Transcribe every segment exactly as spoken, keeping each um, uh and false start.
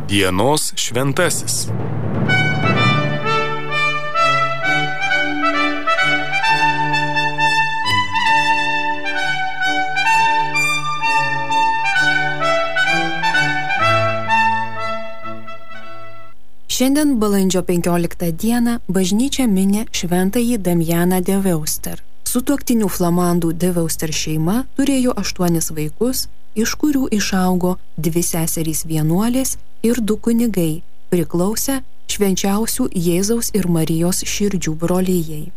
Dienos šventasis. Šiandien balandžio penkioliktą dieną bažnyčia mini šventąjį Damjaną de Veuster. Sutuoktinių Flamandų de Veuster šeima turėjo aštuonis vaikus, iš kurių išaugo dvi seserys vienuolės ir du kunigai, priklausę švenčiausių Jėzaus ir Marijos širdžių brolijai.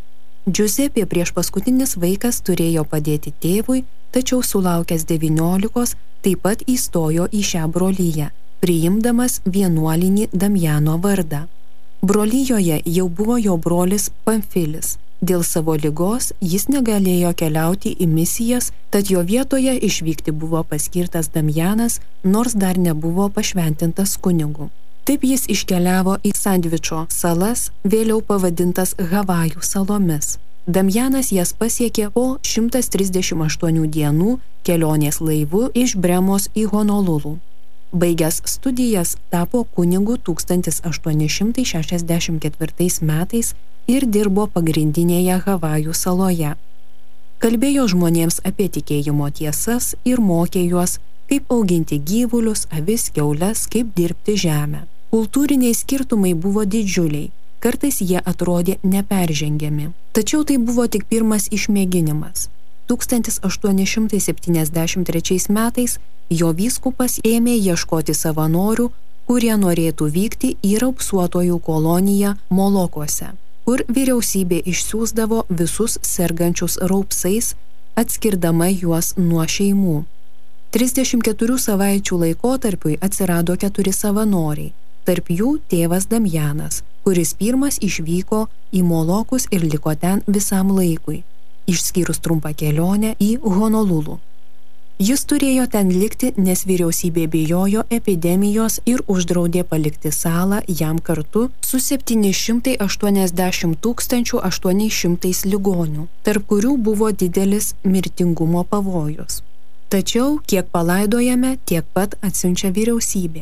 Giuseppe priešpaskutinis vaikas turėjo padėti tėvui, tačiau sulaukęs devyniolikos taip pat įstojo į šią broliją, priimdamas vienuolinį Damjano vardą. Brolijoje jau buvo jo brolis Pamfilis. Dėl savo ligos jis negalėjo keliauti į misijas, tad jo vietoje išvykti buvo paskirtas Damjanas, nors dar nebuvo pašventintas kunigu. Taip jis iškeliavo į Sandvičo salas, vėliau pavadintas Havajų salomis. Damjanas jas pasiekė po šimtas trisdešimt aštuonių dienų kelionės laivu iš Bremos į Honolulu. Baigęs studijas tapo kunigu tūkstantis aštuoni šimtai šešiasdešimt ketvirtais metais ir dirbo pagrindinėje Havajų saloje. Kalbėjo žmonėms apie tikėjimo tiesas ir mokė juos, kaip auginti gyvulius, avis, kiaules, kaip dirbti žemę. Kultūriniai skirtumai buvo didžiuliai, kartais jie atrodė neperžengiami. Tačiau tai buvo tik pirmas išmėginimas. tūkstantis aštuoni šimtai septyniasdešimt trečiais metais jo vyskupas ėmė ieškoti savanorių, kurie norėtų vykti į raupsuotojų koloniją Molokuose, kur vyriausybė išsiųsdavo visus sergančius raupsais, atskirdama juos nuo šeimų. trisdešimt keturių savaičių laikotarpiui atsirado keturi savanoriai, tarp jų tėvas Damjanas, kuris pirmas išvyko į Molokus ir liko ten visam laikui, išskyrus trumpą kelionę į Honolulu. Jis turėjo ten likti, nes vyriausybė bijojo epidemijos ir uždraudė palikti salą jam kartu su septyni šimtai aštuoniasdešimt tūkstančių aštuoniais šimtais ligonių, tarp kurių buvo didelis mirtingumo pavojus. Tačiau, kiek palaidojame, tiek pat atsiunčia vyriausybė.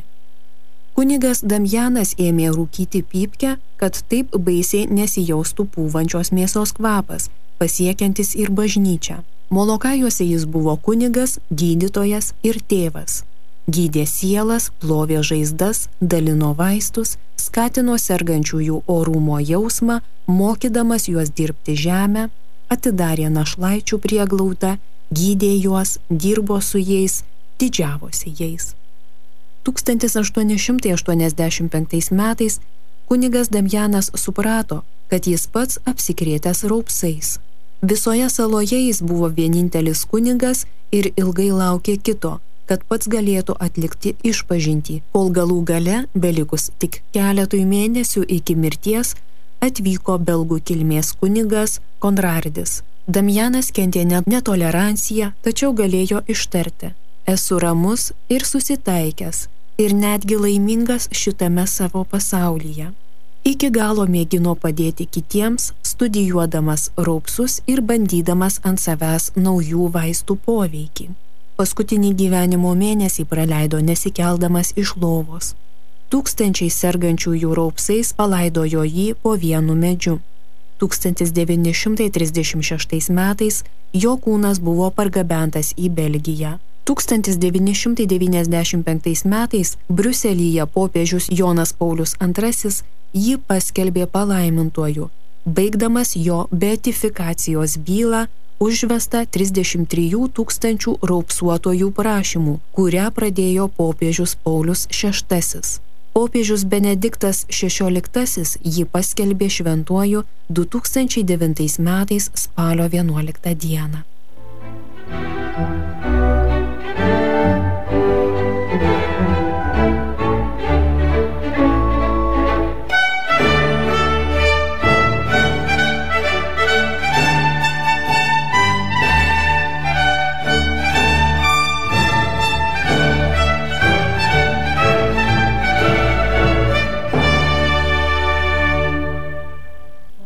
Kunigas Damjanas ėmė rūkyti pypkę, kad taip baisiai nesijaustų pūvančios mėsos kvapas, pasiekiantis ir bažnyčią. Molokajuose jis buvo kunigas, gydytojas ir tėvas. Gydė sielas, plovė žaizdas, dalino vaistus, skatino sergančiųjų orumo jausmą, mokydamas juos dirbti žemę, atidarė našlaičių prieglaudą, gydė juos, dirbo su jais, didžiavosi jais. tūkstantis aštuoni šimtai aštuoniasdešimt penktais metais kunigas Damjanas suprato, kad jis pats apsikrėtęs raupsais. Visoje saloje jis buvo vienintelis kunigas ir ilgai laukė kito, kad pats galėtų atlikti išpažintį, kol galų gale, belikus tik keletui mėnesių iki mirties, atvyko belgų kilmės kunigas Konradis. Damjanas kentė net netoleranciją, tačiau galėjo ištarti: esu ramus ir susitaikęs ir netgi laimingas šitame savo pasaulyje. Iki galo mėgino padėti kitiems, studijuodamas raupsus ir bandydamas ant savęs naujų vaistų poveikį. Paskutinį gyvenimo mėnesį praleido nesikeldamas iš lovos. Tūkstančiai sergančiųjų raupsais palaidojo jį po vienu medžiu. tūkstantis devyni šimtai trisdešimt šeštais metais jo kūnas buvo pargabentas į Belgiją. tūkstantis devyni šimtai devyniasdešimt penktais metais Briuselyje popiežius Jonas Paulius antrasis jį paskelbė palaimintuoju, baigdamas jo beatifikacijos bylą užvestą trisdešimt trijų tūkstančių raupsuotojų prašymų, kurią pradėjo popiežius Paulius šeštasis. Popiežius Benediktas šešioliktasis jį paskelbė šventuoju du tūkstančiai devintais metais spalio vienuoliktą dieną.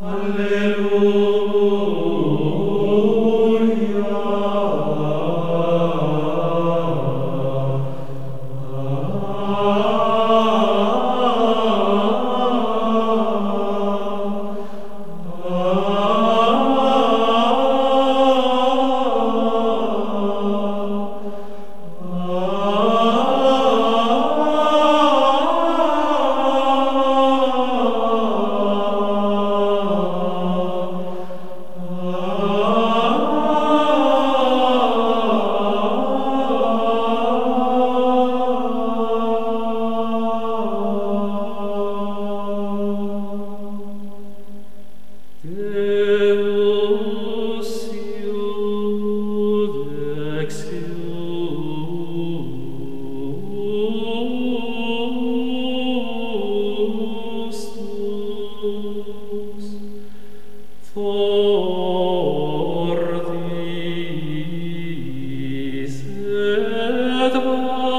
Alleluia.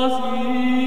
Amen.